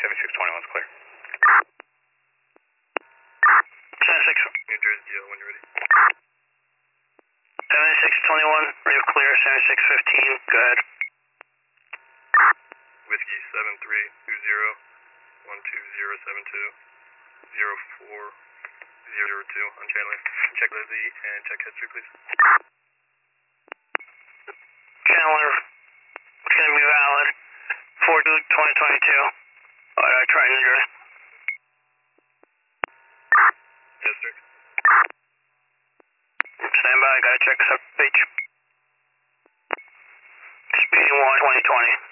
7621 is clear. 76. New Jersey DL when you're ready. 7621, radio clear, 7615, go ahead. Whiskey 7320 12072 04002 on channeling. Check Lizzie and check history, please. Chandler, it's going to be valid. 4/2/2022. Triton, New Jersey. District. Stand by, gotta check sub page. Speeding 1 2020.